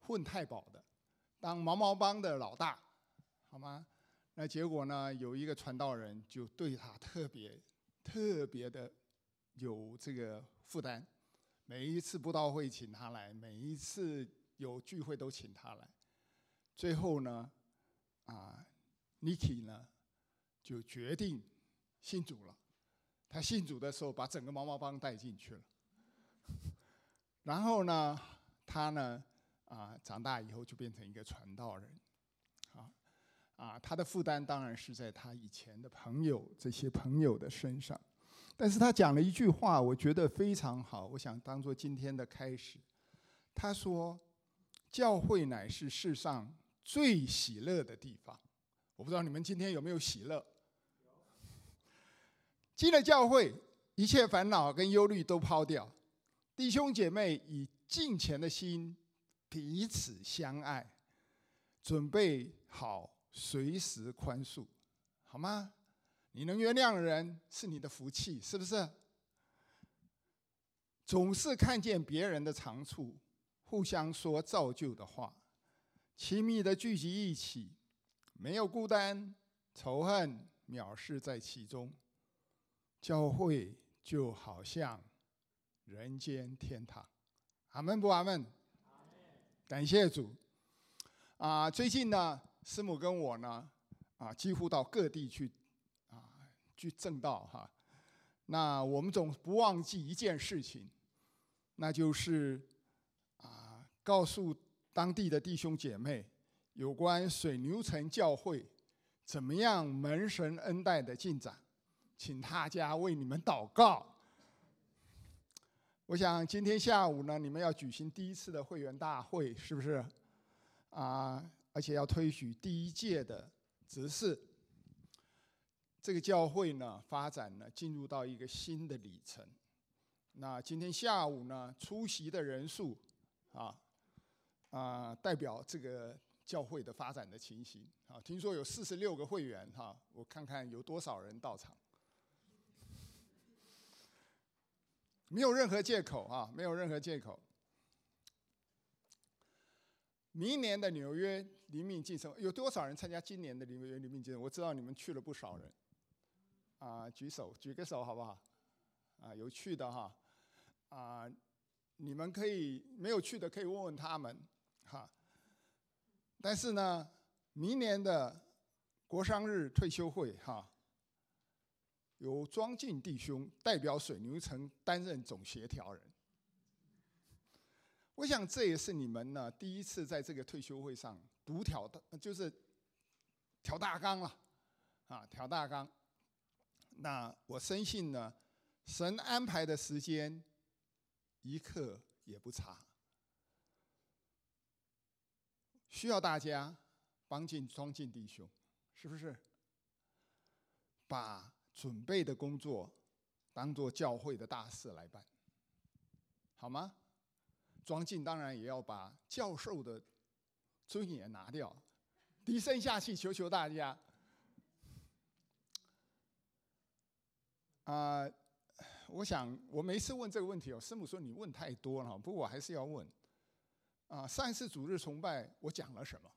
混太保的，当毛毛帮的老大，好吗？那结果呢，有一个传道人就对他特别的有这个负担，每一次布道会请他来，每一次有聚会都请他来。最后呢，Nicky 呢就决定信主了。他信主的时候，把整个毛毛帮带进去了。然后呢，他呢长大以后就变成一个传道人，他的负担当然是在他以前的这些朋友的身上。但是他讲了一句话，我觉得非常好，我想当作今天的开始。他说：“教会乃是世上最喜乐的地方。”我不知道你们今天有没有喜乐？进了教会，一切烦恼跟忧虑都抛掉，弟兄姐妹以敬虔的心彼此相爱，准备好随时宽恕，好吗？你能原谅人是你的福气，是不是？总是看见别人的长处，互相说造就的话，亲密的聚集一起，没有孤单、仇恨、藐视在其中。教会就好像人间天堂，阿们不阿们？感谢主。最近呢，师母跟我呢，几乎到各地去证道哈。那我们总不忘记一件事情，那就是告诉当地的弟兄姐妹有关水牛城教会怎么样蒙神恩待的进展，请大家为你们祷告。我想今天下午呢，你们要举行第一次的会员大会，是不是？而且要推举第一届的执事。这个教会呢，发展呢，进入到一个新的里程。那今天下午呢，出席的人数代表这个教会的发展的情形。听说有46个会员我看看有多少人到场。没有任何借口没有任何借口。明年的纽约灵命进城，有多少人参加今年的纽约灵命进城？我知道你们去了不少人，举个手好不好？有去的你们可以没有去的可以问问他们但是呢，明年的国商日退休会由庄敬弟兄代表水牛城担任总协调人。我想这也是你们呢第一次在这个退休会上就是挑大纲了挑大纲。那我深信呢，神安排的时间一刻也不差，需要大家帮进庄敬弟兄，是不是？把准备的工作当作教会的大事来办，好吗？庄敬当然也要把教授的尊严拿掉，低声下气，求求大家。我想我每一次问这个问题师母说你问太多了，不过我还是要问。上一次主日崇拜我讲了什么？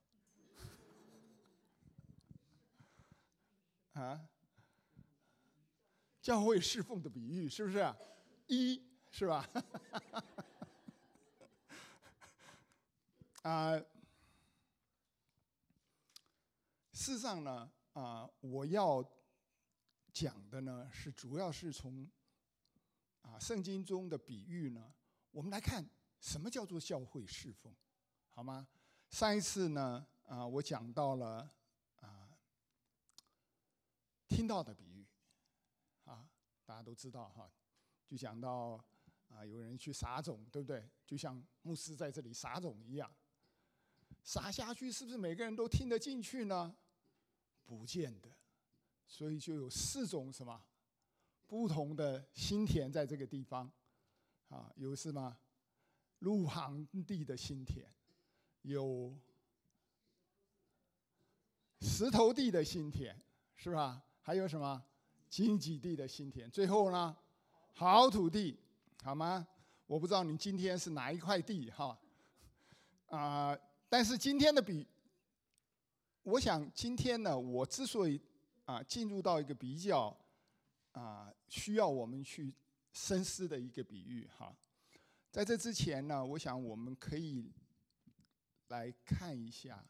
教会侍奉的比喻是不是？是吧？事实上呢，我要讲的呢主要是从圣经中的比喻呢，我们来看什么叫做教会侍奉，好吗？上一次呢，我讲到了听到的比喻，大家都知道就讲到有人去撒种，对不对？就像牧师在这里撒种一样，撒下去是不是每个人都听得进去呢？不见得，所以就有4种什么不同的心田在这个地方有什么路旁地的心田，有石头地的心田，是吧？还有什么荆棘地的心田？最后呢，好土地，好吗？我不知道你今天是哪一块地但是今天的我想今天呢，我之所以进入到一个比较需要我们去深思的一个比喻哈，在这之前呢，我想我们可以来看一下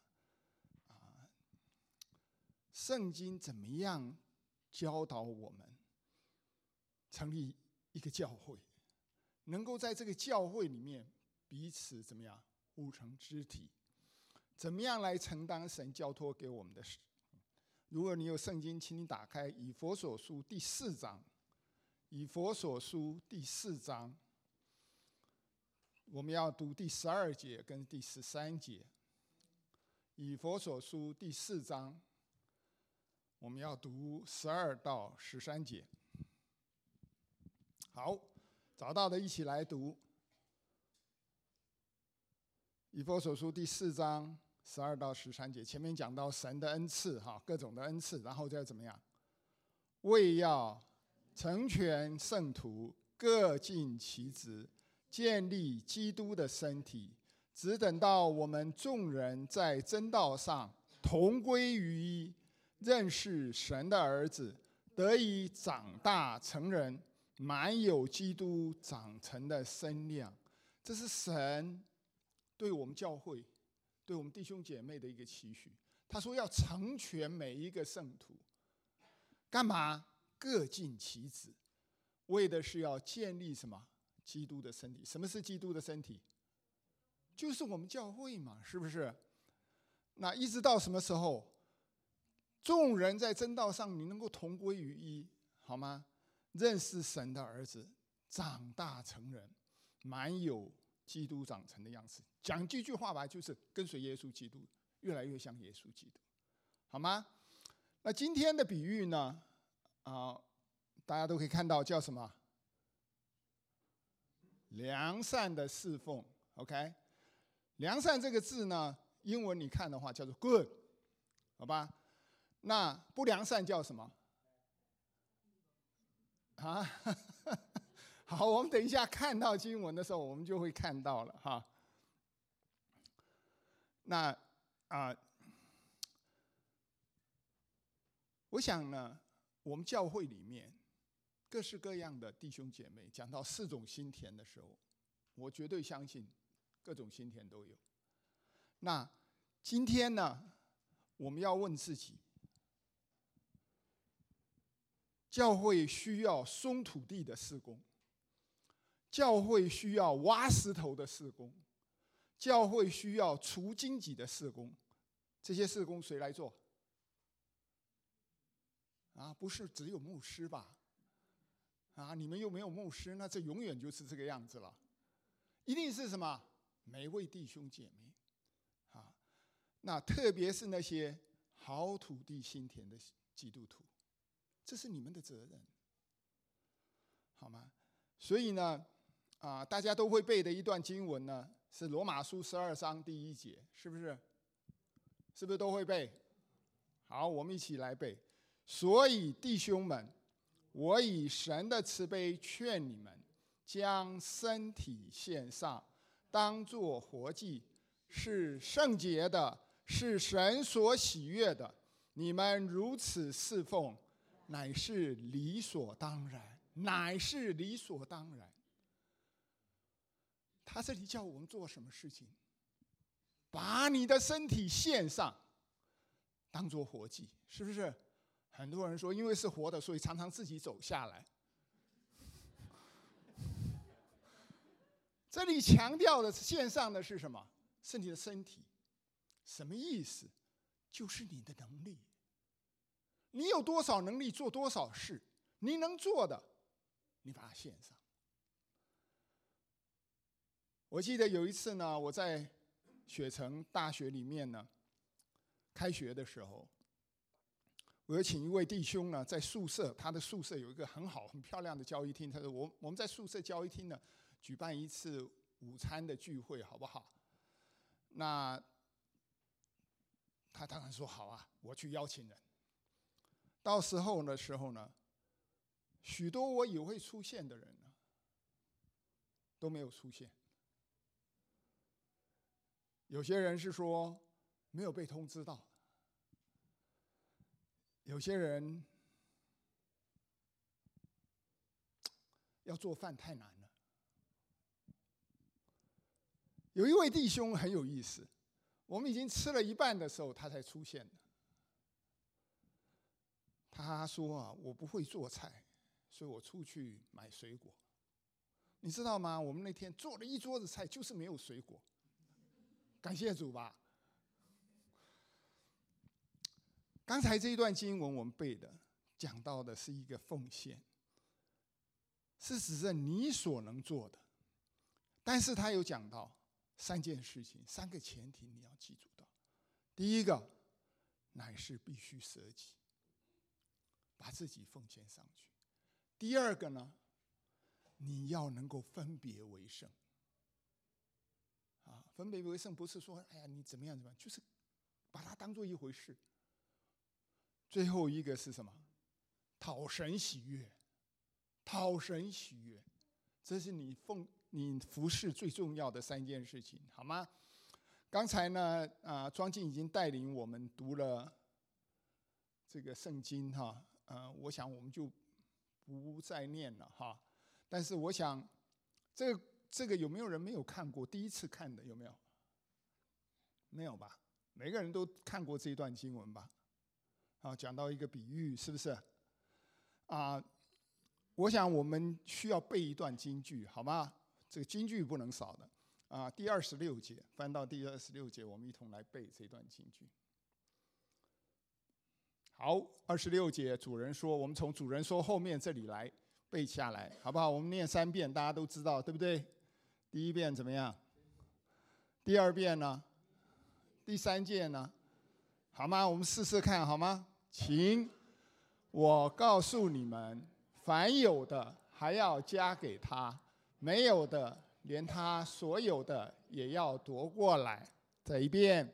圣经怎么样教导我们成立一个教会，能够在这个教会里面彼此怎么样互成肢体，怎么样来承担神交托给我们的事。如果你有圣经，请你打开以弗所书第4章。以弗所书第4章，我们要读第12节跟第13节。以弗所书第4章，我们要读12到13节。好，找到的一起来读。以弗所书第4章12到13节，前面讲到神的恩赐各种的恩赐，然后再怎么样？为要成全圣徒，各尽其职，建立基督的身体，只等到我们众人在真道上同归于一，认识神的儿子，得以长大成人，满有基督长成的身量。这是神对我们教会、对我们弟兄姐妹的一个期许。他说要成全每一个圣徒，干嘛？各尽其职，为的是要建立什么？基督的身体。什么是基督的身体？就是我们教会嘛，是不是？那一直到什么时候？众人在真道上，你能够同归于一，好吗？认识神的儿子，长大成人，满有基督长成的样子。讲这句话吧，就是跟随耶稣基督，越来越像耶稣基督，好吗？那今天的比喻呢？大家都可以看到，叫什么？良善的侍奉 ，OK？ 良善这个字呢，英文你看的话叫做 good， 好吧？那不良善叫什么？好，我们等一下看到经文的时候，我们就会看到了哈。那我想呢，我们教会里面各式各样的弟兄姐妹，讲到4种心田的时候，我绝对相信各种心田都有。那今天呢，我们要问自己，教会需要松土地的事工，教会需要挖石头的事工，教会需要除荆棘的事工。这些事工谁来做？不是只有牧师吧？你们又没有牧师，那这永远就是这个样子了。一定是什么？每一位弟兄姐妹那特别是那些好土地心田的基督徒，这是你们的责任，好吗？所以呢，大家都会背的一段经文呢，是罗马书12章第1节，是不是？是不是都会背？好，我们一起来背。所以弟兄们，我以神的慈悲劝你们，将身体献上，当作活祭，是圣洁的，是神所喜悦的。你们如此侍奉，乃是理所当然，乃是理所当然。他这里叫我们做什么事情？把你的身体献上，当作活祭，是不是？很多人说，因为是活的，所以常常自己走下来。这里强调的献上的是什么？是你的身体。什么意思？就是你的能力。你有多少能力做多少事，你能做的，你把它献上。我记得有一次呢，我在雪城大学里面呢，开学的时候，我有请一位弟兄呢，在宿舍，他的宿舍有一个很好、很漂亮的交易厅。他说：“我们在宿舍交易厅呢，举办一次午餐的聚会，好不好？”那他当然说好啊，我去邀请人。到时候呢，许多我以为会出现的人呢，都没有出现。 有些人是说没有被通知到，有些人要做饭太难了。有一位弟兄很有意思，我们已经吃了一半的时候，他才出现的。他说啊，我不会做菜，所以我出去买水果。你知道吗？我们那天做了一桌子菜，就是没有水果。感谢主吧。刚才这一段经文我们背的，讲到的是一个奉献，是指着你所能做的。但是他有讲到3件事情，3个前提你要记住的。第一个，乃是必须舍己，把自己奉献上去。第二个呢，你要能够分别为圣。分别为圣不是说哎呀你怎么样怎么样，就是把它当做一回事。最后一个是什么？讨神喜悦，讨神喜悦，这是你服事最重要的3件事情，好吗？刚才呢，庄敬已经带领我们读了这个圣经哈，我想我们就不再念了哈。但是我想，这个有没有人没有看过？第一次看的有没有？没有吧？每个人都看过这一段经文吧？讲到一个比喻，是不是？我想我们需要背一段金句，好吗？这个金句不能少的。第26节，翻到第26节，我们一同来背这段金句。好，26节，主人说，我们从主人说后面这里来背下来，好不好？我们念3遍，大家都知道，对不对？第1遍怎么样？第2遍呢？第3遍呢？好吗？我们试试看，好吗？请，我告诉你们，凡有的还要加给他，没有的连他所有的也要夺过来。再一遍，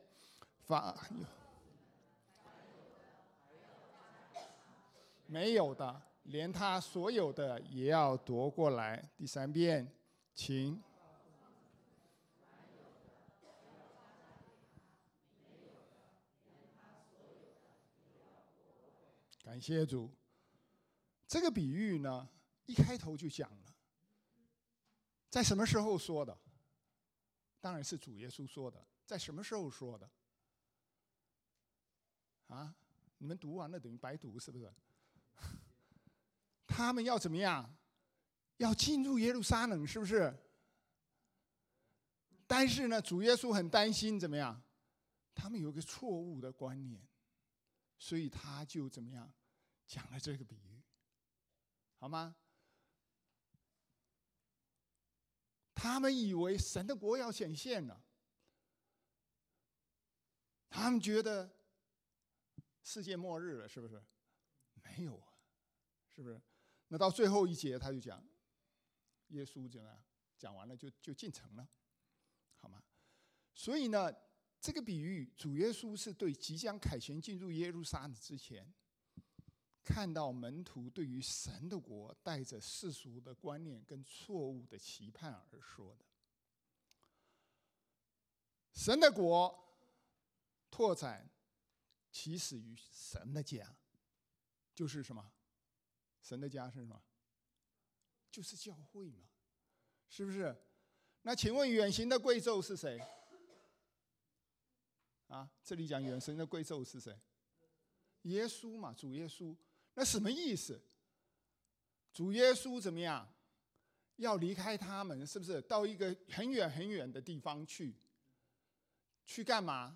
没有的连他所有的也要夺过来。第3遍，请。感谢主。这个比喻呢，一开头就讲了，在什么时候说的？当然是主耶稣说的。在什么时候说的？你们读完了等于白读，是不是？他们要怎么样？要进入耶路撒冷，是不是？但是呢，主耶稣很担心怎么样？他们有个错误的观念，所以他就怎么样讲了这个比喻，好吗？他们以为神的国要显现了，他们觉得世界末日了，是不是？没有啊，是不是？那到最后一节他就讲，耶稣怎么样？讲完了就进城了，好吗？所以呢，这个比喻，主耶稣是对即将凯旋进入耶路撒冷之前，看到门徒对于神的国带着世俗的观念跟错误的期盼而说的。神的国拓展起始于神的家，就是什么？神的家是什么？就是教会嘛，是不是？那请问远行的贵胄是谁？这里讲远行的贵胄是谁？耶稣嘛，主耶稣。那什么意思？主耶稣怎么样？要离开他们，是不是到一个很远很远的地方去？去干嘛？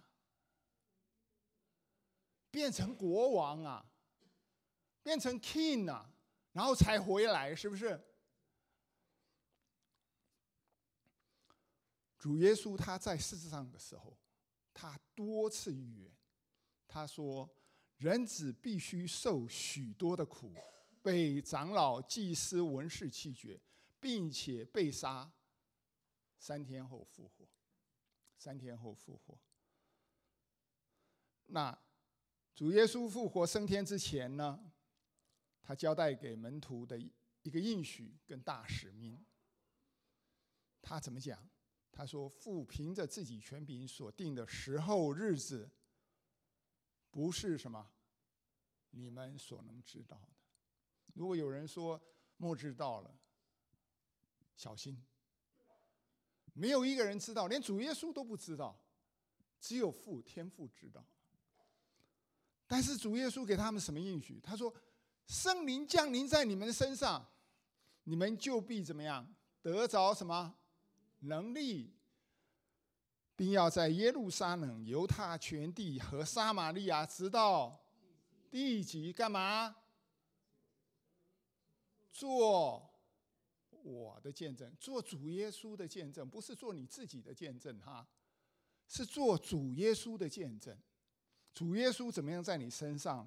变成国王啊，变成 king 啊，然后才回来，是不是？主耶稣他在世上的时候，他多次预言，他说人子必须受许多的苦，被长老、祭司、文士弃绝，并且被杀，3天后复活。3天后复活。那主耶稣复活升天之前呢，他交代给门徒的一个应许跟大使命，他怎么讲？ 他说：“父凭着自己权柄所定的时候日子，不是什么你们所能知道的。如果有人说末日到了，小心，没有一个人知道，连主耶稣都不知道，只有天父知道。但是主耶稣给他们什么应许？他说：圣灵降临在你们身上，你们就必怎么样？得着什么能力，并要在耶路撒冷、犹太全地和撒玛利亚，直到地极，干嘛？做我的见证，做主耶稣的见证，不是做你自己的见证哈，是做主耶稣的见证。主耶稣怎么样在你身上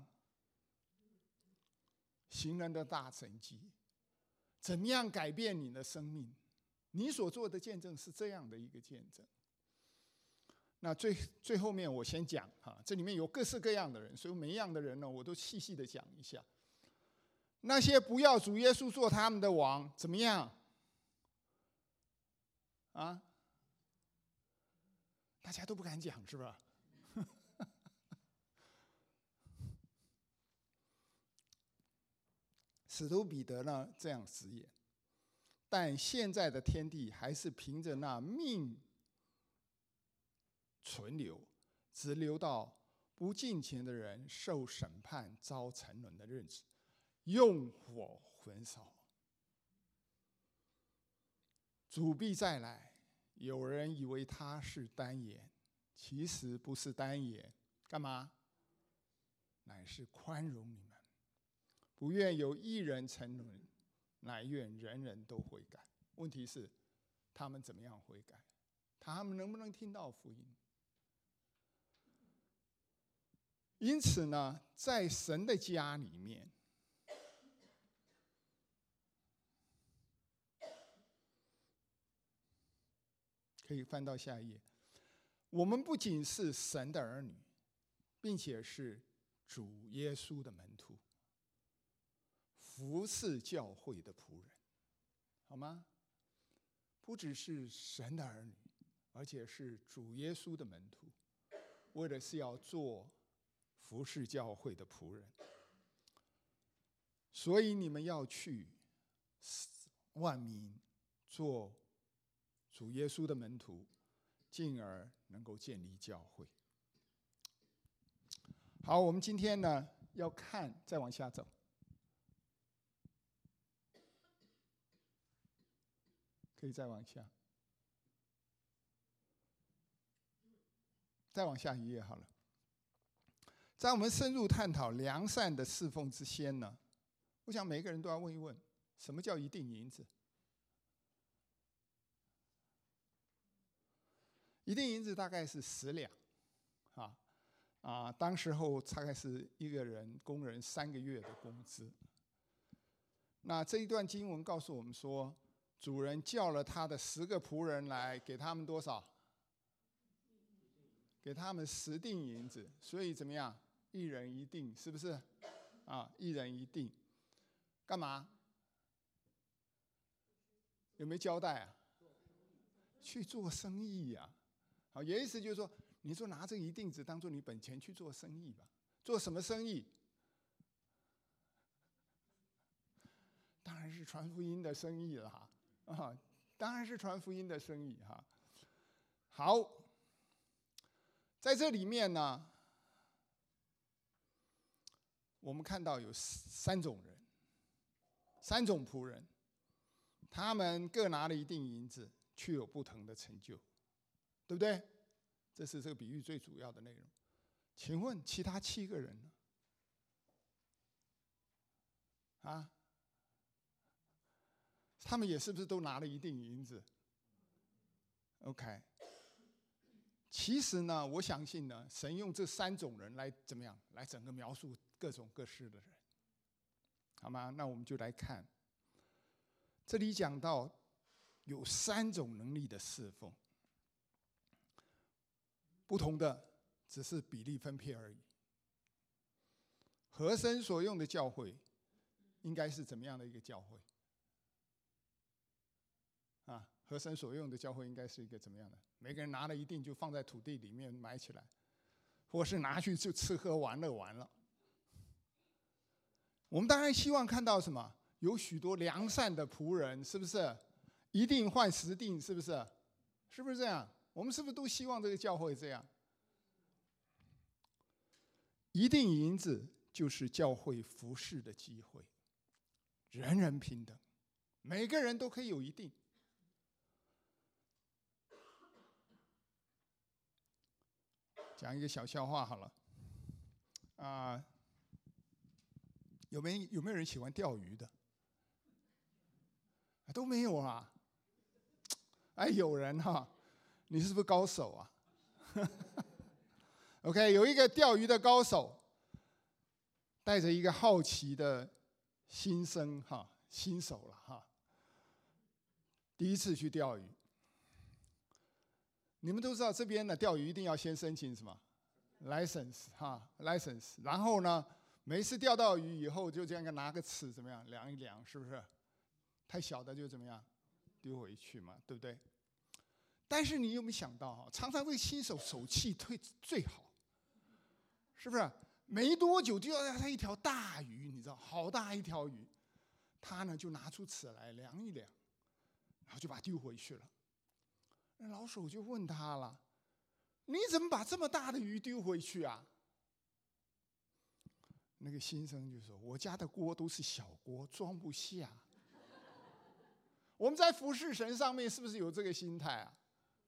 行人的大神迹？怎么样改变你的生命？你所做的见证是这样的一个见证。那最后面我先讲哈，这里面有各式各样的人，所以每一样的人呢，我都细细的讲一下。那些不要主耶稣做他们的王，怎么样？啊？大家都不敢讲，是吧？使徒彼得呢这样直言，但现在的天地还是凭着那命存留，直留到不敬虔的人受审判遭沉沦的日子，用火焚烧。主必再来，有人以为他是单言，其实不是单言，干嘛？乃是宽容你们，不愿有一人沉沦，乃愿人人都悔改。问题是，他们怎么样悔改？他们能不能听到福音？因此呢，在神的家里面，可以翻到下一页。我们不仅是神的儿女，并且是主耶稣的门徒，服侍教会的仆人，好吗？不只是神的儿女，而且是主耶稣的门徒，为的是要做服侍教会的仆人。所以你们要去万民做主耶稣的门徒，进而能够建立教会。好，我们今天呢要看，再往下走，可以再往下，再往下一页好了。在我们深入探讨良善的侍奉之先呢，我想每个人都要问一问，什么叫一锭银子？一锭银子大概是10两，当时候大概是一个人工人3个月的工资。那这一段经文告诉我们说，主人叫了他的10个仆人来，给他们多少？给他们10锭银子。所以怎么样？一人一锭，是不是？一人一锭，干嘛？有没有交代啊？去做生意呀。好，也意思就是说，你说拿这一锭子当做你本钱去做生意吧。做什么生意？当然是传福音的生意了当然是传福音的生意哈。好，在这里面呢，我们看到有3种人，3种仆人，他们各拿了一锭银子，却有不同的成就，对不对？这是这个比喻最主要的内容。请问其他7个人呢？他们也是不是都拿了一锭银子 ？OK。其实呢，我相信呢，神用这3种人来怎么样，来整个描述各种各式的人，好吗？那我们就来看，这里讲到有3种能力的侍奉，不同的只是比例分配而已。和神所用的教会，应该是怎么样的一个教会？ 合神所用的教会应该是一个怎么样的？每个人拿了一定就放在土地里面埋起来，或是拿去就吃喝玩乐完了。我们当然希望看到什么？有许多良善的仆人，是不是？一定换十定，是不是？是不是这样？我们是不是都希望这个教会这样？一定银子就是教会服事的机会，人人平等，每个人都可以有一定。讲一个小笑话好了，有没有人喜欢钓鱼的？都没有啊！哎，有人哈，你是不是高手啊？OK， 有一个钓鱼的高手，带着一个好奇的新生哈，新手了哈，第一次去钓鱼。你们都知道，这边呢钓鱼一定要先申请什么 license 哈 license， 然后呢，每一次钓到鱼以后，就这样拿个尺怎么样量一量，是不是？太小的就怎么样丢回去嘛，对不对？但是你有没有想到哈，常常为新手手气最好，是不是？没多久就要他一条大鱼，你知道，好大一条鱼，他呢就拿出尺来量一量，然后就把它丢回去了。那老手就问他了：“你怎么把这么大的鱼丢回去啊？”那个新生就说：“我家的锅都是小锅，装不下。”我们在服侍神上面是不是有这个心态啊？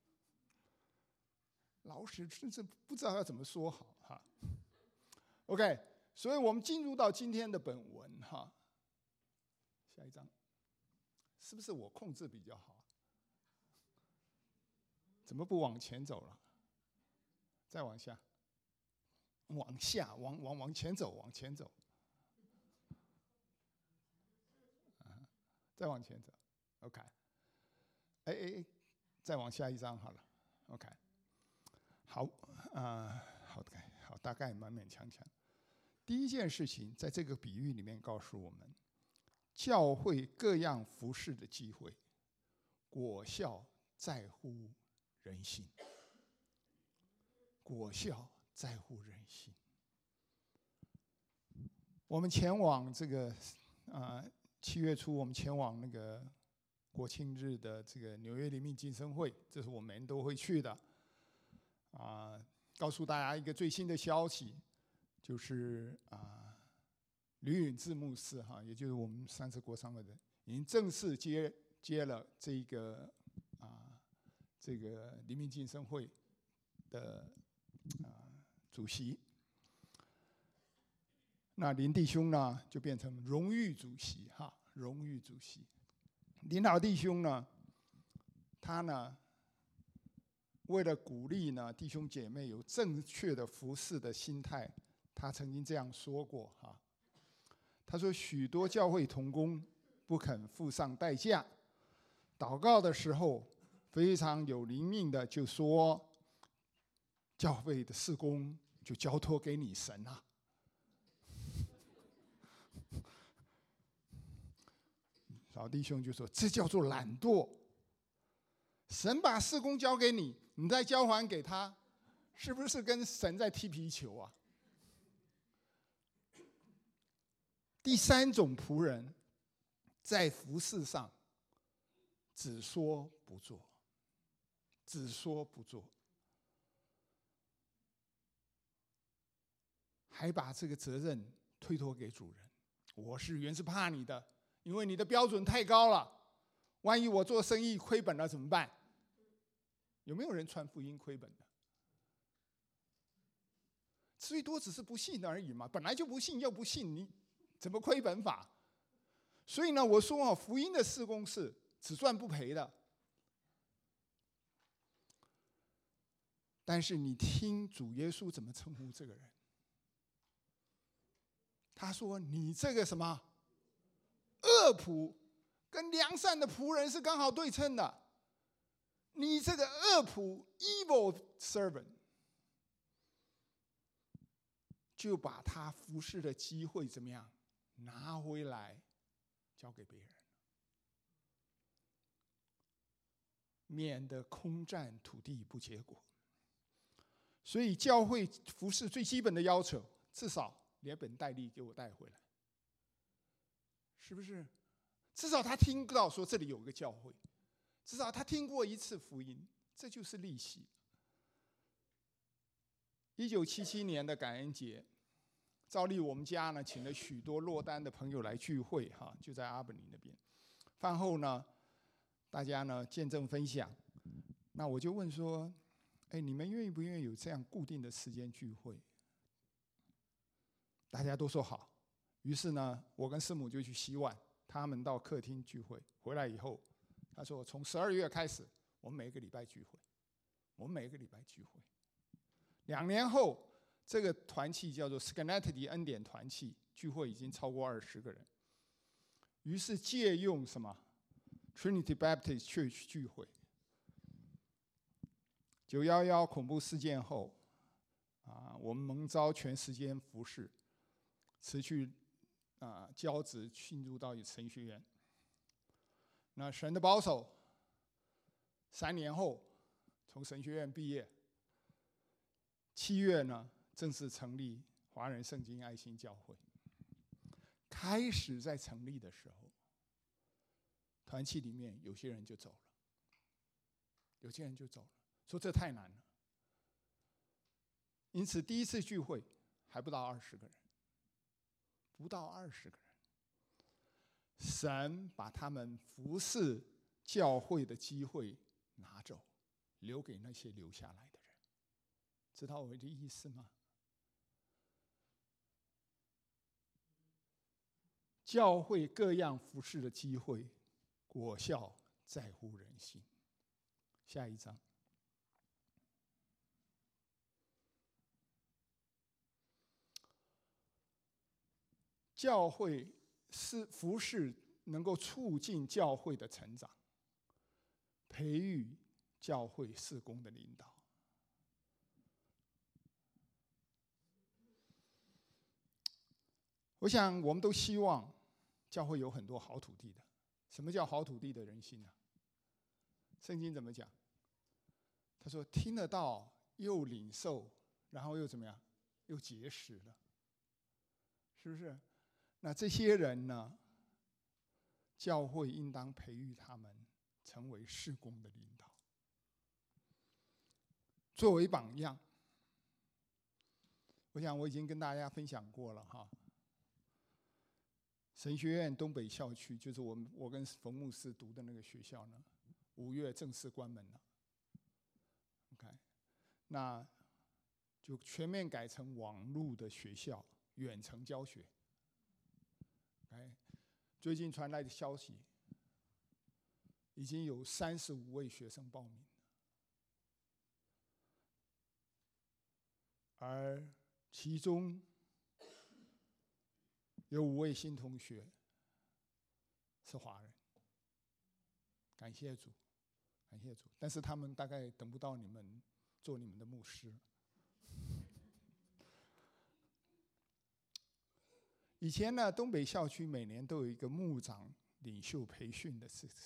老实真是不知道要怎么说好哈。OK， 所以我们进入到今天的本文哈。下一章，是不是我控制比较好？怎么不往前走了？再往下，往前走，往前走。再往前走。OK， 再往下一章好了。OK， 好好，大概勉勉强强。第一件事情，在这个比喻里面告诉我们，教会各样服事的机会，果效在乎人心。果效在乎人心。我们前往这个7月初，我们前往那个国庆日的这个纽约灵命晋升会，这是我们每年都会去的。告诉大家一个最新的消息，就是吕允志牧师哈，也就是我们三次国商会的，已经正式接了这个灵命晋升会的主席。那林弟兄呢，就变成荣誉主席哈，荣誉主席。林老弟兄呢，他呢，为了鼓励呢弟兄姐妹有正确的服事的心态，他曾经这样说过哈。他说：“许多教会同工不肯付上代价，祷告的时候非常有灵命的就说，教会的事工就交托给你神啊。”老弟兄就说：“这叫做懒惰。神把事工交给你，你再交还给他，是不是跟神在踢皮球啊？”第三种仆人，在服事上只说不做，只说不做，还把这个责任推脱给主人。我原是怕你的，因为你的标准太高了，万一我做生意亏本了怎么办？有没有人传福音亏本的？最多只是不信而已嘛，本来就不信，又不信，你怎么亏本法？所以呢，我说福音的事工是只赚不赔的。但是你听主耶稣怎么称呼这个人？他说：“你这个什么恶仆，跟良善的仆人是刚好对称的。你这个恶仆 evil servant， 就把他服侍的机会怎么样拿回来交给别人。” 免得空占土地不结果。所以教会服事最基本的要求，至少连本带利给我带回来，是不是？至少他听到说这里有个教会，至少他听过一次福音，这就是利息。1977年的感恩节，照例我们家呢请了许多落单的朋友来聚会，就在阿本尼那边。饭后呢，大家呢见证分享。那我就问说，你们愿意不愿意有这样固定的时间聚会？大家都说好。于是呢，我跟师母就去洗碗，他们到客厅聚会。回来以后，他说从12月开始，我们每个礼拜聚会。2年后，这个团契叫做 Schenectady 恩典团契，聚会已经超过20个人。于是借用什么 Trinity Baptist Church 聚会。911恐怖事件后，我们蒙召全时间服事，辞去教职，进入到神学院。那神的保守，3年后从神学院毕业。7月呢，正式成立华人圣经爱心教会。开始在成立的时候，团契里面有些人就走了，说这太难了。因此第一次聚会还不到20个人，神把他们服侍教会的机会拿走，留给那些留下来的人。知道我的意思吗？教会各样服事的机会，果效在乎人心。下一章。教会是服事能够促进教会的成长，培育教会事工的领导。我想我们都希望教会有很多好土地的。什么叫好土地的人心呢？圣经怎么讲？他说听得到又领受，然后又怎么样？又结实了，是不是？那这些人呢，教会应当培育他们成为事工的领导，作为榜样。我想我已经跟大家分享过了哈。神学院东北校区就是我跟冯牧师读的那个学校呢，5月正式关门了。OK， 那就全面改成网络的学校，远程教学。OK， 最近传来的消息，已经有35位学生报名，而其中有5位新同学是华人，感谢主，感谢主。但是他们大概等不到你们做你们的牧师。以前呢，东北校区每年都有一个牧长领袖培训的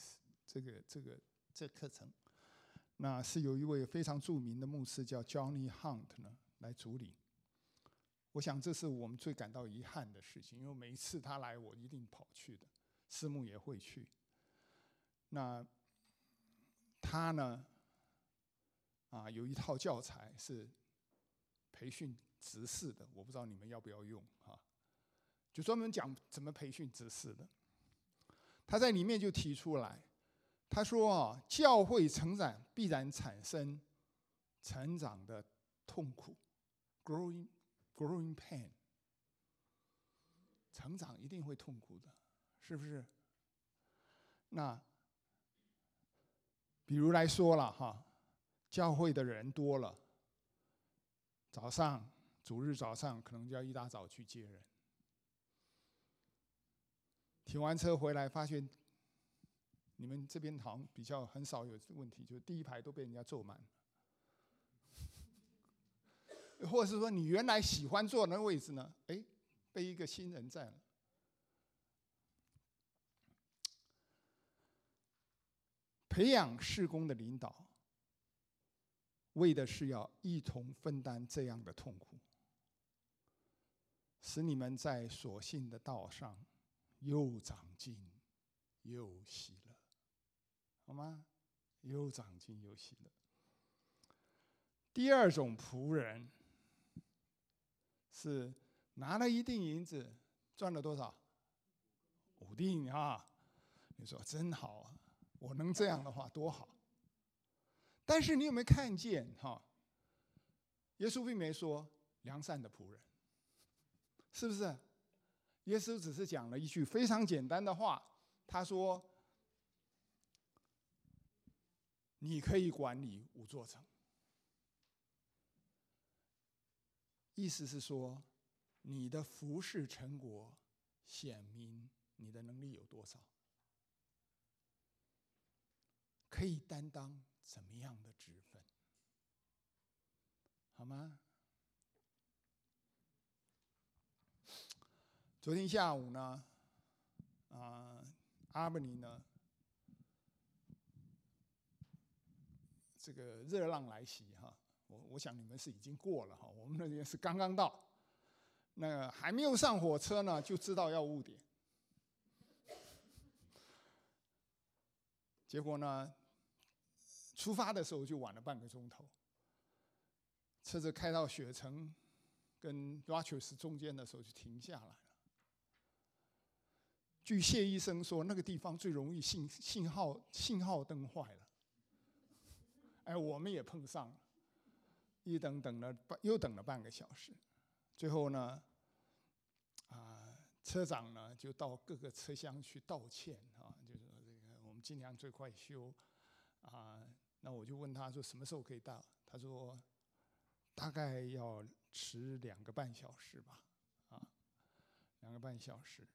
这课程，那是有一位非常著名的牧师叫 Johnny Hunt 呢来主理。我想这是我们最感到遗憾的事情，因为每一次他来，我一定跑去的，师母也会去。那他呢，有一套教材是培训执事的，我不知道你们要不要用哈，就专门讲怎么培训执事的。他在里面就提出来，他说教会成长必然产生成长的痛苦 ，growing pain， 成长一定会痛苦的，是不是？那比如来说了哈，教会的人多了，早上主日早上可能就要一大早去接人，停完车回来发现你们这边好像比较很少有问题，就是第一排都被人家坐满了，或者是说你原来喜欢坐的位置呢，被一个新人占了。 培养事工的领导，为的是要一同分担这样的痛苦，使你们在所信的道上又长进又喜乐，好吗？又长进又喜乐。第二种仆人是拿了一锭银子，赚了多少？5锭啊！你说真好啊，我能这样的话多好。但是你有没有看见耶稣并没说良善的仆人，是不是？耶稣只是讲了一句非常简单的话，他说：“你可以管理5座城。”意思是说，你的服事成果显明你的能力有多少，可以担当怎么样的职分，好吗？昨天下午呢，阿伯尼呢，这个热浪来袭哈，我想你们是已经过了哈，我们那边是刚刚到，那还没有上火车呢，就知道要误点。结果呢，出发的时候就晚了半个钟头，车子开到雪城跟 Rochester 中间的时候就停下来了。据谢医生说，那个地方最容易信号灯坏了。哎，我们也碰上了，又等了半个小时，最后呢，车长呢就到各个车厢去道歉就说这个我们尽量最快修那我就问他说什么时候可以到？他说大概要迟2个半小时吧，2个半小时。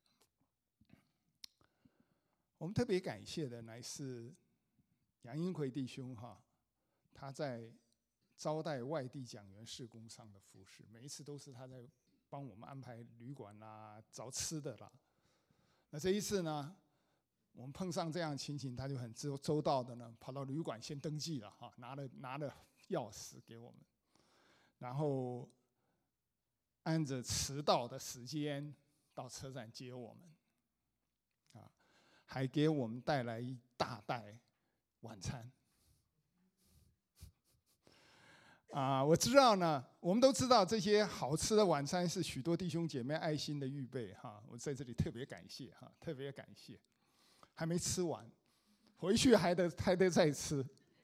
我们特别感谢的乃是杨英奎弟兄他在招待外地讲员事工上的服事，每一次都是他在帮我们安排旅馆啦、找吃的啦。那这一次呢，我们碰上这样的情形，他就很周到的呢，跑到旅馆先登记了拿了钥匙给我们，然后按着迟到的时间到车站接我们，还给我们带来一大袋晚餐。我知道呢，我们都知道这些好吃的晚餐是许多弟兄姐妹爱心的预备我在这里特别感谢特别感谢。还没吃完，回去还得再吃。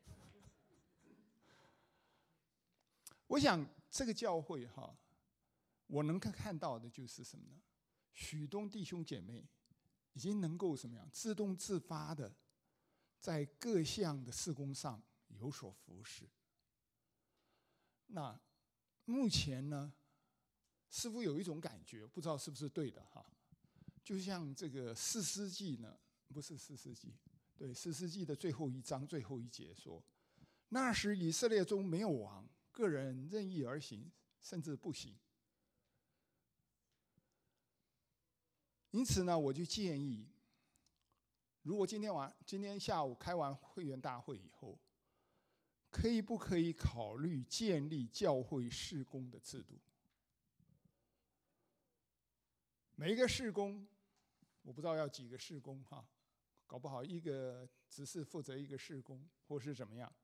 我想这个教会我能看到的就是什么呢？许多弟兄姐妹已经能够什么样自动自发的在各项的事工上有所服事。那目前呢，似乎有一种感觉，不知道是不是对的就像这个士师记呢，不是士师记，对，士师记的最后1章最后1节说，那时以色列中没有王，个人任意而行，甚至不行。因此呢，我就建议，如果今天下午开完会员大会以后，不可以考虑建立教会事工的制度？每一个事工，我不知道要几个事工搞不好一个只是负责一个事工，或是怎么样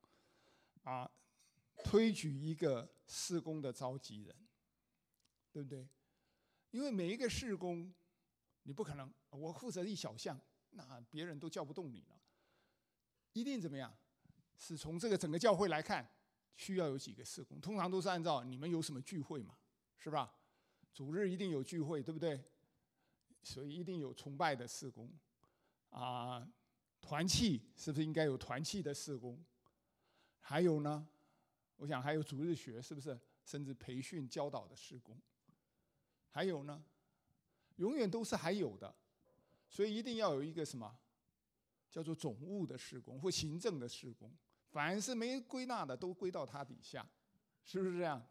推举一个事工的召集人，对不对？因为每一个事工，你不可能我负责一小项，那别人都叫不动你了，一定怎么样？是从这个整个教会来看，需要有几个事工，通常都是按照你们有什么聚会嘛，是吧？主日一定有聚会，对不对？所以一定有崇拜的事工团契是不是应该有团契的事工？还有呢，我想还有主日学，是不是？甚至培训教导的事工，还有呢，永远都是还有的，所以一定要有一个什么叫做总务的事工或行政的事工，凡是没归纳的都归到他底下，是不是这样？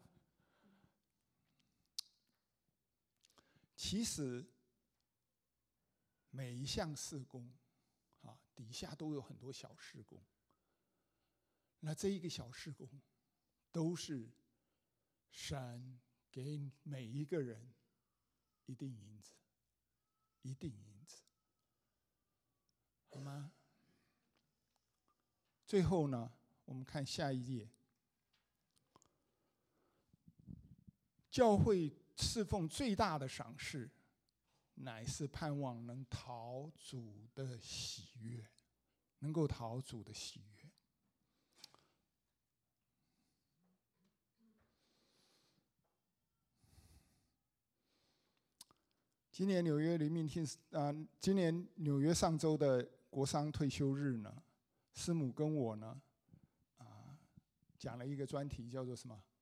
其实每一项事工底下都有很多小事工。那这一个小事工，都是神给每一个人一锭银子，一锭银子，好吗？最后呢，我们看下一页。教会侍奉最大的赏赐，乃是盼望能讨主的喜悦，能够讨主的喜悦。今年纽约黎明厅今年纽约上周的国殇退休日呢，师母跟我呢，讲了一个专题，叫做什么？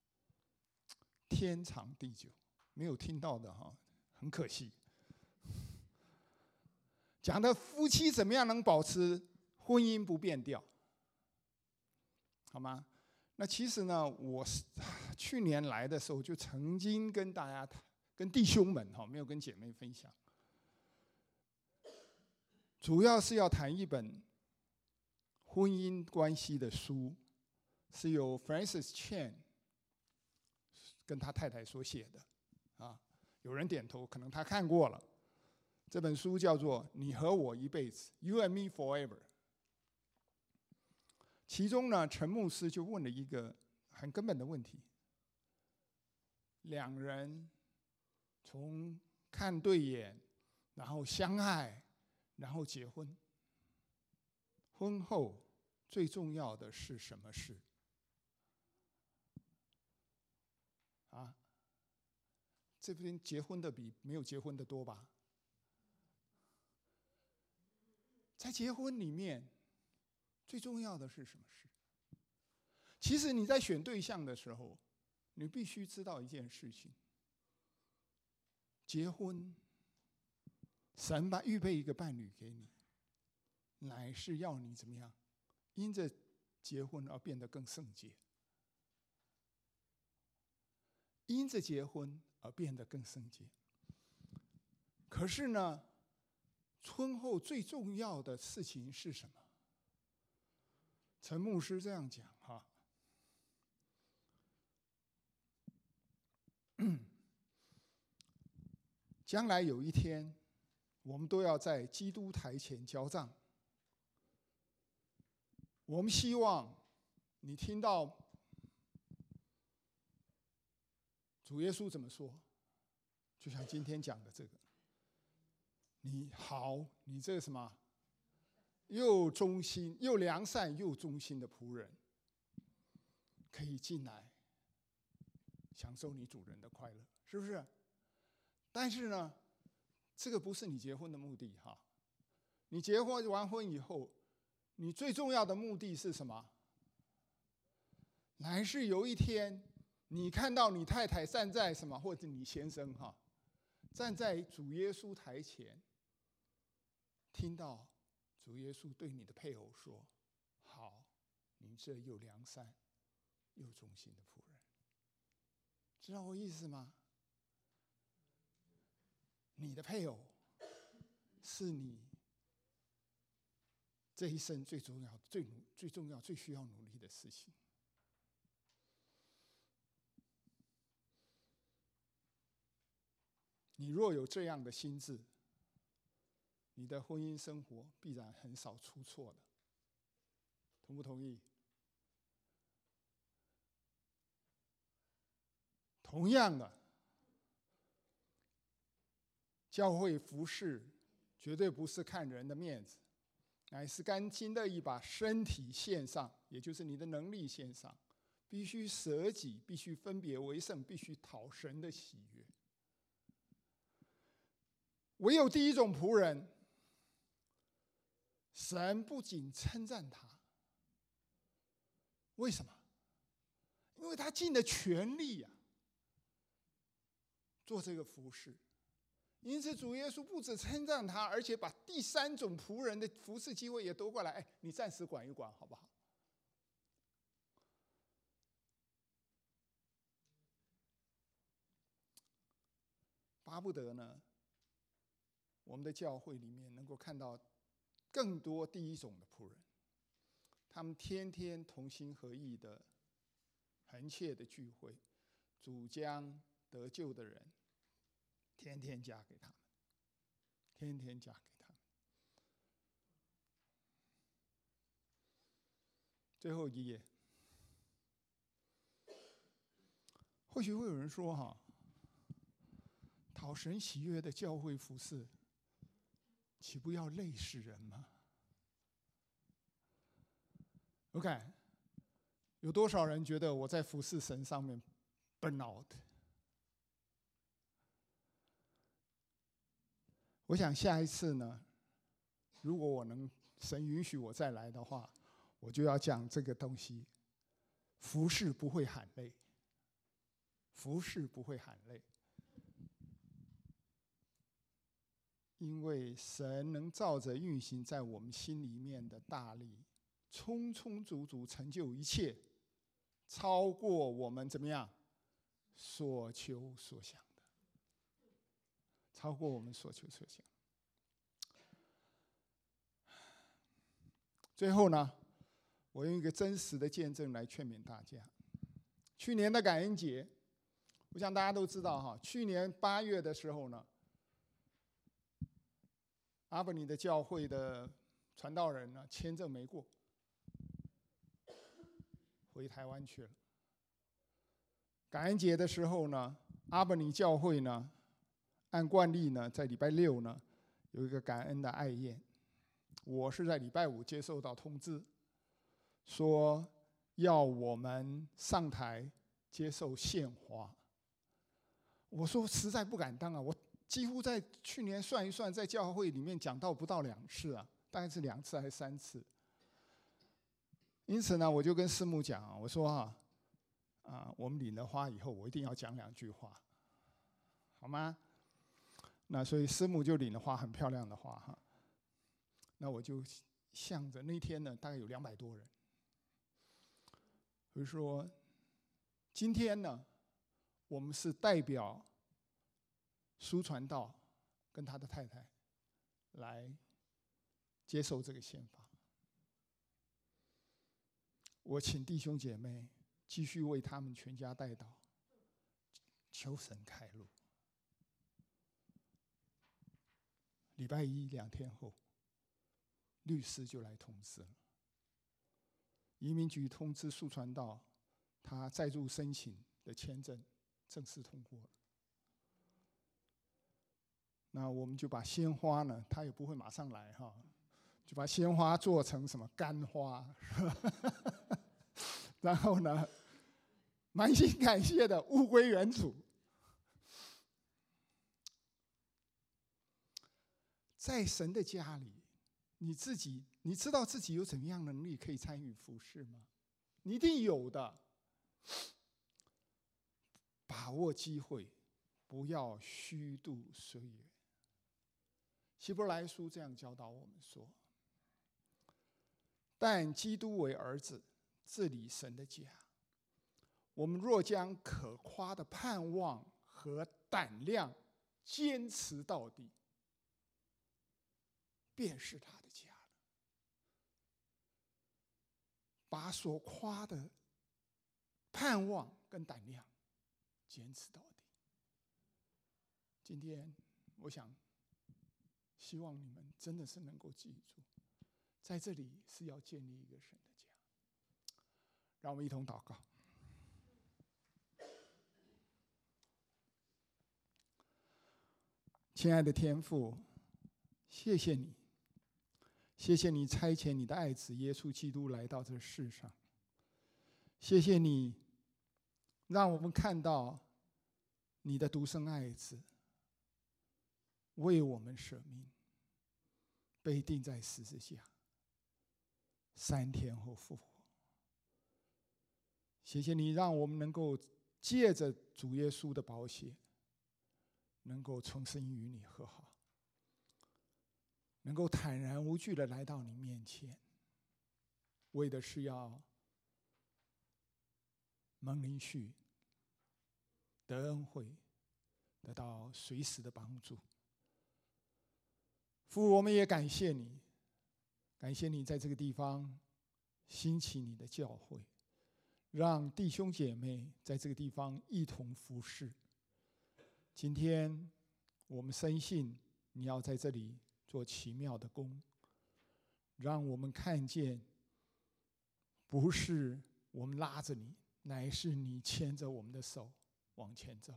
天长地久，没有听到的哈，很可惜。讲的夫妻怎么样能保持婚姻不变调，好吗？那其实呢，我去年来的时候就曾经跟大家跟弟兄们哈，没有跟姐妹分享，主要是要谈一本婚姻关系的书，是由 Francis Chan 跟他太太所写的，有人点头，可能他看过了。这本书叫做《你和我一辈子》，You and Me Forever。其中呢，陈牧师就问了一个很根本的问题：两人从看对眼，然后相爱，然后结婚，婚后最重要的是什么事？这边结婚的比没有结婚的多吧？在结婚里面，最重要的是什么事？其实你在选对象的时候，你必须知道一件事情：结婚，神预备一个伴侣给你，乃是要你怎么样？因着结婚而变得更圣洁，因着结婚而变得更圣洁。可是呢，婚后最重要的事情是什么？陈牧师这样讲哈，将来有一天，我们都要在基督台前交账。我们希望你听到主耶稣怎么说，就像今天讲的这个。你好，你这个什么，又忠心又良善又忠心的仆人，可以进来享受你主人的快乐，是不是？但是呢，这个不是你结婚的目的哈。你结婚完婚以后，你最重要的目的是什么？乃是有一天，你看到你太太站在什么，或者你先生哈，站在主耶稣台前。听到主耶稣对你的配偶说：“好，你这又良善又忠心的仆人。”知道我意思吗？你的配偶是你这一生最重要、最重要、最需要努力的事情。你若有这样的心志，你的婚姻生活必然很少出错的，同不同意？同样的，教会服事绝对不是看人的面子，乃是甘心乐意把身体献上，也就是你的能力献上，必须舍己，必须分别为圣，必须讨神的喜悦。唯有第一种仆人，神不仅称赞他，为什么？因为他尽了全力做这个服事。因此主耶稣不止称赞他，而且把第三种仆人的服事机会也夺过来。你暂时管一管好不好？巴不得呢，我们的教会里面能够看到更多第一种的仆人，他们天天同心合意的、恒切的聚会，主将得救的人天天加给他们，天天加给他们。最后一页，或许会有人说哈，讨神喜悦的教会服事，岂不要累死人吗 ？OK， 有多少人觉得我在服事神上面 burn out？ 我想下一次呢，如果神允许我再来的话，我就要讲这个东西。服事不会喊累，服事不会喊累，因为神能照着运行在我们心里面的大力，充充足足成就一切，超过我们怎么样所求所想的，超过我们所求所想。最后呢，我用一个真实的见证来劝勉大家。去年的感恩节，我想大家都知道哈，去年8月的时候呢，阿伯尼的教会的传道人呢签证没过，回台湾去了。感恩节的时候呢，阿伯尼教会呢，按惯例呢，在礼拜6呢有一个感恩的爱宴。我是在礼拜5接受到通知，说要我们上台接受献花。我说实在不敢当啊，我几乎在去年算一算，在教会里面讲到不到2次啊，大概是2次还是3次。因此呢，我就跟师母讲，我说我们领了花以后，我一定要讲2句话，好吗？那所以师母就领了花，很漂亮的花哈。那我就向着那天呢，大概有200多人。我就说，今天呢，我们是代表苏传道跟他的太太来接受这个宪法。我请弟兄姐妹继续为他们全家代祷，求神开路。礼拜1 2天后，律师就来通知了，移民局通知苏传道，他再入申请的签证正式通过了。那我们就把鲜花呢，他也不会马上来哈，就把鲜花做成什么干花，然后呢，满心感谢的物归原主。在神的家里，你知道自己有怎么样的能力可以参与服事吗？你一定有的。把握机会，不要虚度岁月。希伯来书这样教导我们说：但基督为儿子，治理神的家。我们若将可夸的盼望和胆量坚持到底，便是他的家了。把所夸的盼望跟胆量坚持到底。今天我想希望你们真的是能够记住，在这里是要建立一个神的家。让我们一同祷告。亲爱的天父，谢谢你，谢谢你差遣你的爱子耶稣基督来到这世上，谢谢你让我们看到你的独生爱子为我们舍命，被钉在十字架，3天后复活。谢谢你让我们能够借着主耶稣的宝血，能够重新与你和好，能够坦然无惧的来到你面前，为的是要蒙应许，得恩惠，得到随时的帮助。父，我们也感谢你， 感谢你在这个地方兴起你的教会，让弟兄姐妹在这个地方一同服侍。今天我们深信你要在这里做奇妙的工，让我们看见不是我们拉着你，乃是你牵着我们的手往前走。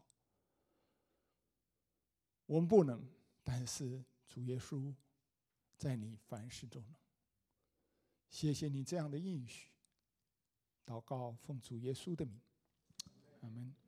我们不能，但是主耶稣在你凡事都能。谢谢你这样的应许，祷告奉主耶稣的名，阿们。